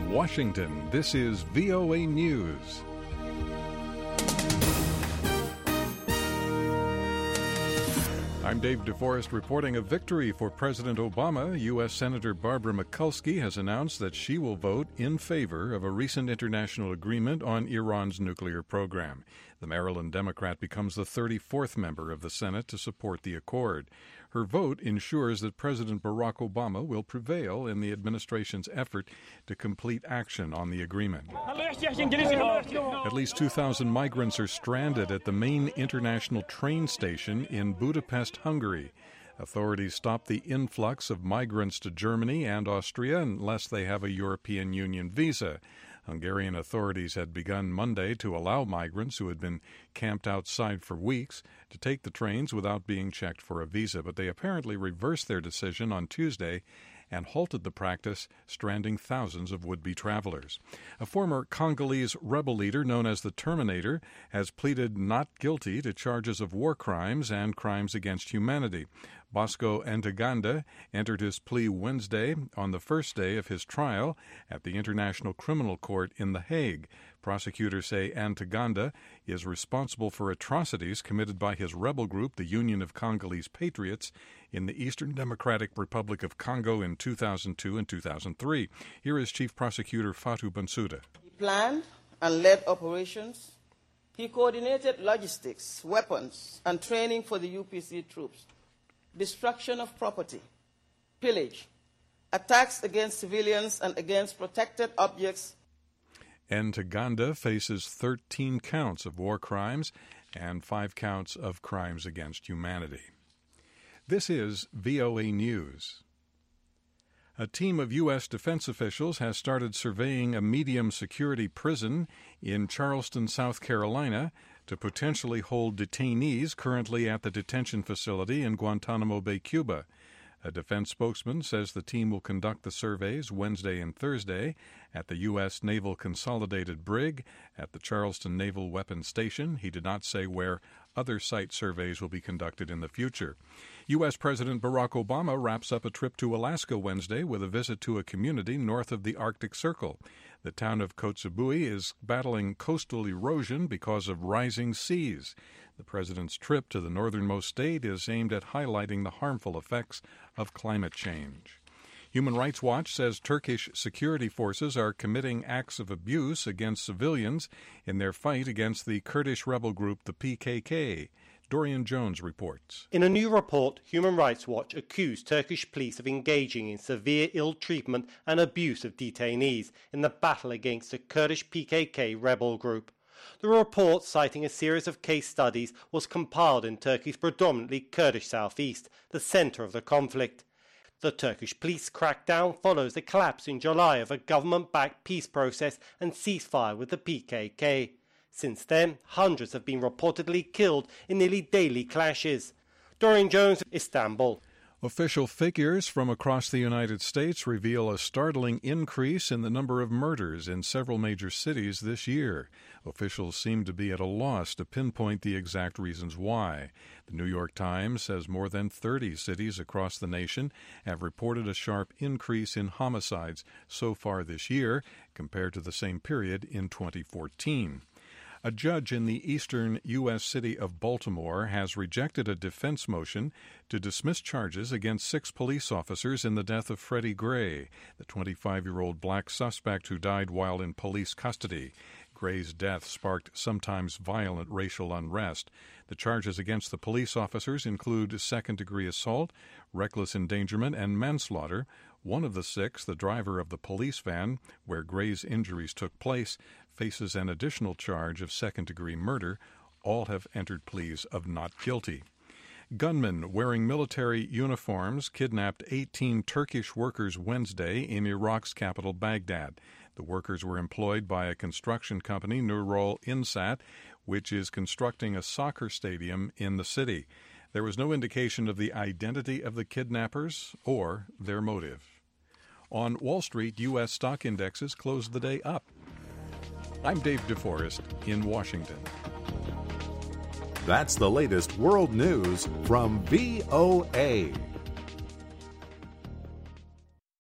In Washington, this is VOA News. I'm Dave DeForest reporting a victory for President Obama. U.S. Senator Barbara Mikulski has announced that she will vote in favor of a recent international agreement on Iran's nuclear program. The Maryland Democrat becomes the 34th member of the Senate to support the accord. Her vote ensures that President Barack Obama will prevail in the administration's effort to complete action on the agreement. At least 2,000 migrants are stranded at the main international train station in Budapest, Hungary. Authorities stopped the influx of migrants to Germany and Austria unless they have a European Union visa. Hungarian authorities had begun Monday to allow migrants who had been camped outside for weeks to take the trains without being checked for a visa, but they apparently reversed their decision on Tuesday and halted the practice, stranding thousands of would-be travelers. A former Congolese rebel leader known as the Terminator has pleaded not guilty to charges of war crimes and crimes against humanity. Bosco Ntaganda entered his plea Wednesday on the first day of his trial at the International Criminal Court in The Hague. Prosecutors say Ntaganda is responsible for atrocities committed by his rebel group, the Union of Congolese Patriots, in the Eastern Democratic Republic of Congo in 2002 and 2003. Here is Chief Prosecutor Fatou Bensouda. He planned and led operations. He coordinated logistics, weapons, and training for the UPC troops. Destruction of property, pillage, attacks against civilians and against protected objects. Ntaganda faces 13 counts of war crimes and 5 counts of crimes against humanity. This is VOA News. A team of U.S. defense officials has started surveying a medium-security prison in Charleston, South Carolina, to potentially hold detainees currently at the detention facility in Guantanamo Bay, Cuba. A defense spokesman says the team will conduct the surveys Wednesday and Thursday at the U.S. Naval Consolidated Brig at the Charleston Naval Weapons Station. He did not say where other site surveys will be conducted in the future. U.S. President Barack Obama wraps up a trip to Alaska Wednesday with a visit to a community north of the Arctic Circle. The town of Kotzebue is battling coastal erosion because of rising seas. The president's trip to the northernmost state is aimed at highlighting the harmful effects of climate change. Human Rights Watch says Turkish security forces are committing acts of abuse against civilians in their fight against the Kurdish rebel group, the PKK. Dorian Jones reports. In a new report, Human Rights Watch accused Turkish police of engaging in severe ill treatment and abuse of detainees in the battle against the Kurdish PKK rebel group. The report, citing a series of case studies, was compiled in Turkey's predominantly Kurdish southeast, the centre of the conflict. The Turkish police crackdown follows the collapse in July of a government-backed peace process and ceasefire with the PKK. Since then, hundreds have been reportedly killed in nearly daily clashes. Dorian Jones, Istanbul. Official figures from across the United States reveal a startling increase in the number of murders in several major cities this year. Officials seem to be at a loss to pinpoint the exact reasons why. The New York Times says more than 30 cities across the nation have reported a sharp increase in homicides so far this year compared to the same period in 2014. A judge in the eastern U.S. city of Baltimore has rejected a defense motion to dismiss charges against 6 police officers in the death of Freddie Gray, the 25-year-old black suspect who died while in police custody. Gray's death sparked sometimes violent racial unrest. The charges against the police officers include second-degree assault, reckless endangerment, and manslaughter. One of the 6, the driver of the police van where Gray's injuries took place, faces an additional charge of second-degree murder. All have entered pleas of not guilty. Gunmen wearing military uniforms kidnapped 18 Turkish workers Wednesday in Iraq's capital, Baghdad. The workers were employed by a construction company, Nurol Insat, which is constructing a soccer stadium in the city. There was no indication of the identity of the kidnappers or their motive. On Wall Street, U.S. stock indexes closed the day up. I'm Dave DeForest in Washington. That's the latest world news from VOA.